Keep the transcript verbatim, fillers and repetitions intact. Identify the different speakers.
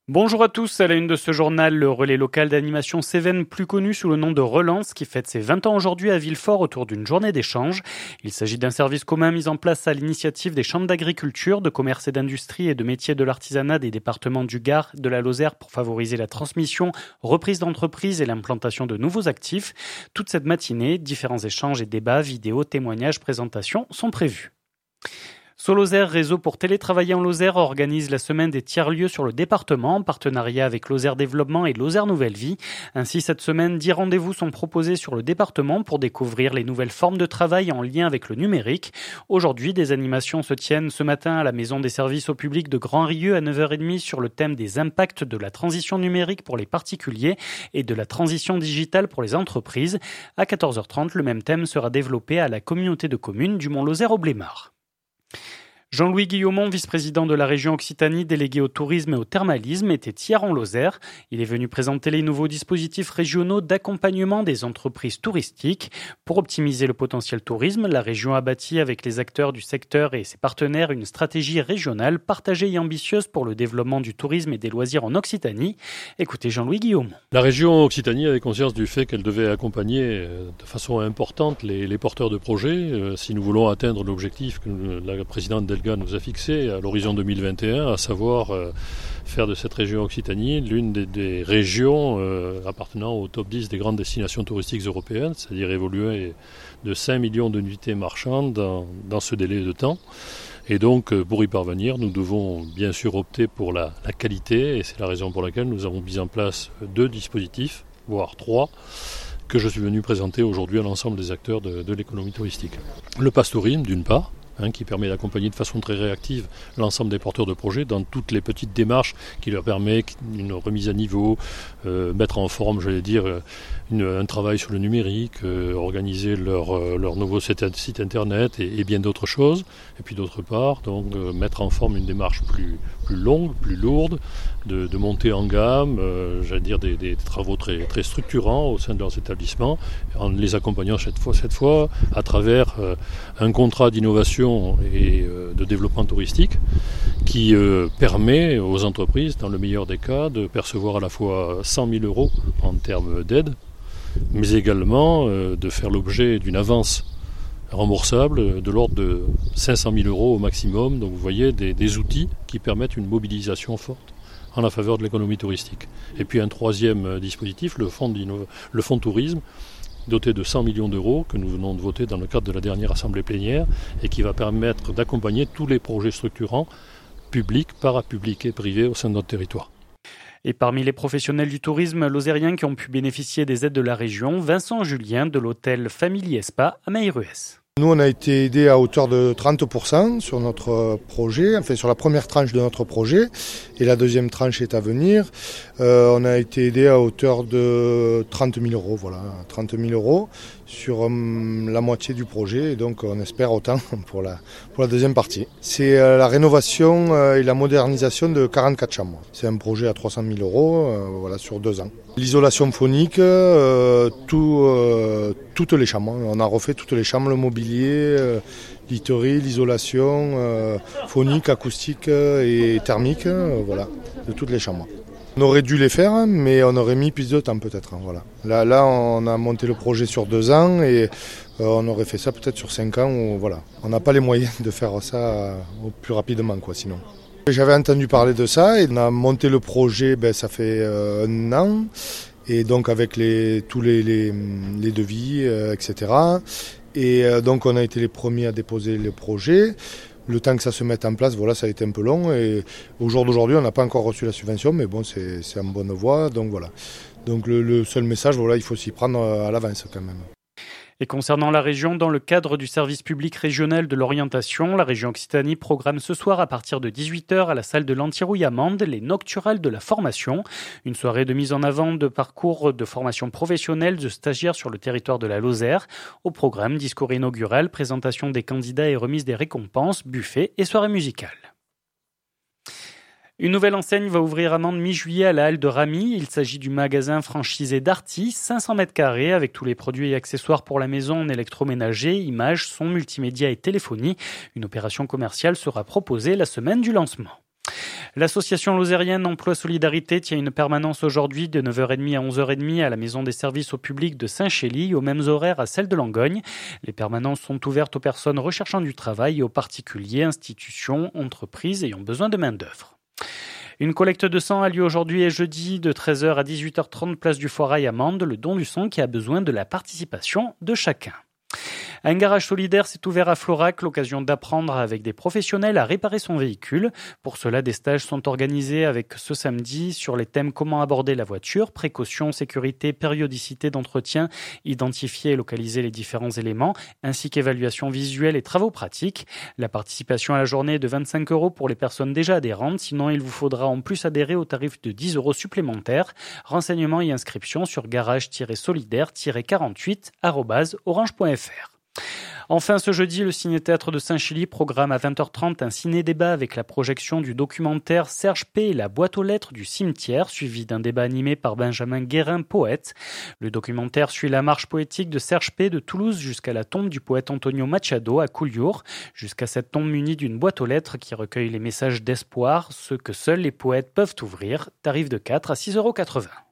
Speaker 1: Bonjour à tous, à la une de ce journal, le relais local d'animation Cévennes, plus connu sous le nom de Relance, qui fête ses vingt ans aujourd'hui à Villefort autour d'une journée d'échange. Il s'agit d'un service commun mis en place à l'initiative des chambres d'agriculture, de commerce et d'industrie et de métiers de l'artisanat des départements du Gard, de la Lozère pour favoriser la transmission, reprise d'entreprise et l'implantation de nouveaux actifs. Toute cette matinée, différents échanges et débats, vidéos, témoignages, présentations sont prévus. Solozère, réseau pour télétravailler en Lozère, organise la semaine des tiers-lieux sur le département en partenariat avec Lozère Développement et Lozère Nouvelle Vie. Ainsi, cette semaine, dix rendez-vous sont proposés sur le département pour découvrir les nouvelles formes de travail en lien avec le numérique. Aujourd'hui, des animations se tiennent ce matin à la Maison des services au public de Grand-Rieux à neuf heures trente sur le thème des impacts de la transition numérique pour les particuliers et de la transition digitale pour les entreprises. À quatorze heures trente, le même thème sera développé à la communauté de communes du Mont-Lozère au Blémard. Jean-Louis Guillaumont, vice-président de la région Occitanie, délégué au tourisme et au thermalisme, était hier en Lozère. Il est venu présenter les nouveaux dispositifs régionaux d'accompagnement des entreprises touristiques. Pour optimiser le potentiel tourisme, la région a bâti avec les acteurs du secteur et ses partenaires une stratégie régionale partagée et ambitieuse pour le développement du tourisme et des loisirs en Occitanie. Écoutez Jean-Louis Guillaumont.
Speaker 2: La région Occitanie avait conscience du fait qu'elle devait accompagner de façon importante les, les porteurs de projets si nous voulons atteindre l'objectif que la présidente Delga nous a fixé à l'horizon deux mille vingt et un, à savoir euh, faire de cette région Occitanie l'une des, des régions euh, appartenant au top dix des grandes destinations touristiques européennes, c'est-à-dire évoluer de cinq millions de nuitées marchandes dans, dans ce délai de temps. Et donc, pour y parvenir, nous devons bien sûr opter pour la, la qualité, et c'est la raison pour laquelle nous avons mis en place deux dispositifs, voire trois, que je suis venu présenter aujourd'hui à l'ensemble des acteurs de, de l'économie touristique. Le Pass Tourisme, d'une part, Hein, qui permet d'accompagner de façon très réactive l'ensemble des porteurs de projets dans toutes les petites démarches qui leur permettent une remise à niveau, euh, mettre en forme, j'allais dire, une, un travail sur le numérique, euh, organiser leur, euh, leur nouveau site, site internet et, et bien d'autres choses. Et puis d'autre part, donc, euh, mettre en forme une démarche plus, plus longue, plus lourde, de, de monter en gamme, euh, j'allais dire des, des travaux très, très structurants au sein de leurs établissements, en les accompagnant cette fois, cette fois à travers euh, un contrat d'innovation et de développement touristique qui euh, permet aux entreprises, dans le meilleur des cas, de percevoir à la fois cent mille euros en termes d'aide, mais également euh, de faire l'objet d'une avance remboursable de l'ordre de cinq cent mille euros au maximum. Donc vous voyez des, des outils qui permettent une mobilisation forte en la faveur de l'économie touristique. Et puis un troisième dispositif, le fonds, le fonds tourisme, doté de cent millions d'euros que nous venons de voter dans le cadre de la dernière assemblée plénière et qui va permettre d'accompagner tous les projets structurants publics, parapublics et privés au sein de notre territoire.
Speaker 1: Et parmi les professionnels du tourisme lozérien qui ont pu bénéficier des aides de la région, Vincent Julien de l'hôtel Family Spa à Mailleruès.
Speaker 3: Nous, on a été aidés à hauteur de trente pour cent sur notre projet, enfin sur la première tranche de notre projet, et la deuxième tranche est à venir. Euh, on a été aidés à hauteur de trente mille euros, voilà, trente mille euros sur um, la moitié du projet, et donc on espère autant pour la, pour la deuxième partie. C'est euh, la rénovation euh, et la modernisation de quarante-quatre chambres. C'est un projet à trois cent mille euros, euh, voilà, sur deux ans. L'isolation phonique, euh, tout, euh, toutes les chambres. On a refait toutes les chambres, le mobilier, euh, literie, l'isolation euh, phonique, acoustique et thermique, euh, voilà, de toutes les chambres. On aurait dû les faire, mais on aurait mis plus de temps peut-être. Hein, voilà. Là, là, on a monté le projet sur deux ans et euh, on aurait fait ça peut-être sur cinq ans. Où, voilà. On n'a pas les moyens de faire ça euh, plus rapidement, quoi, sinon. J'avais entendu parler de ça et on a monté le projet, ben, ça fait euh, un an, et donc avec les, tous les, les, les devis, euh, et cetera. Et euh, donc on a été les premiers à déposer le projet. Le temps que ça se mette en place, voilà, ça a été un peu long. Et au jour d'aujourd'hui, on n'a pas encore reçu la subvention, mais bon, c'est, c'est en bonne voie. Donc voilà. Donc le, le seul message, voilà, il faut s'y prendre à l'avance quand même.
Speaker 1: Et concernant la région, dans le cadre du service public régional de l'orientation, la région Occitanie programme ce soir à partir de dix-huit heures à la salle de l'Antirouille à Mende les Nocturales de la formation. Une soirée de mise en avant de parcours de formation professionnelle de stagiaires sur le territoire de la Lozère. Au programme, discours inaugural, présentation des candidats et remise des récompenses, buffet et soirée musicale. Une nouvelle enseigne va ouvrir à Mende mi-juillet à la halle de Ramy. Il s'agit du magasin franchisé Darty, cinq cents mètres carrés avec tous les produits et accessoires pour la maison en électroménager, images, son, multimédia et téléphonie. Une opération commerciale sera proposée la semaine du lancement. L'association lozérienne Emploi Solidarité tient une permanence aujourd'hui de neuf heures trente à onze heures trente à la maison des services au public de Saint-Chély, aux mêmes horaires à celle de Langogne. Les permanences sont ouvertes aux personnes recherchant du travail et aux particuliers, institutions, entreprises ayant besoin de main-d'œuvre. Une collecte de sang a lieu aujourd'hui et jeudi de treize heures à dix-huit heures trente, place du Foirail à Mende, le don du sang qui a besoin de la participation de chacun. Un garage solidaire s'est ouvert à Florac, l'occasion d'apprendre avec des professionnels à réparer son véhicule. Pour cela, des stages sont organisés avec ce samedi sur les thèmes comment aborder la voiture, précaution, sécurité, périodicité d'entretien, identifier et localiser les différents éléments, ainsi qu'évaluation visuelle et travaux pratiques. La participation à la journée est de vingt-cinq euros pour les personnes déjà adhérentes, sinon il vous faudra en plus adhérer au tarif de dix euros supplémentaires. Renseignements et inscriptions sur garage-solidaire quarante-huit arobase orange point f r. Enfin, ce jeudi, le Ciné-Théâtre de Saint-Chély programme à vingt heures trente un ciné-débat avec la projection du documentaire Serge P. et la boîte aux lettres du cimetière, suivi d'un débat animé par Benjamin Guérin, poète. Le documentaire suit la marche poétique de Serge P. de Toulouse jusqu'à la tombe du poète Antonio Machado à Collioure, jusqu'à cette tombe munie d'une boîte aux lettres qui recueille les messages d'espoir, ceux que seuls les poètes peuvent ouvrir. Tarif de quatre à six euros quatre-vingts.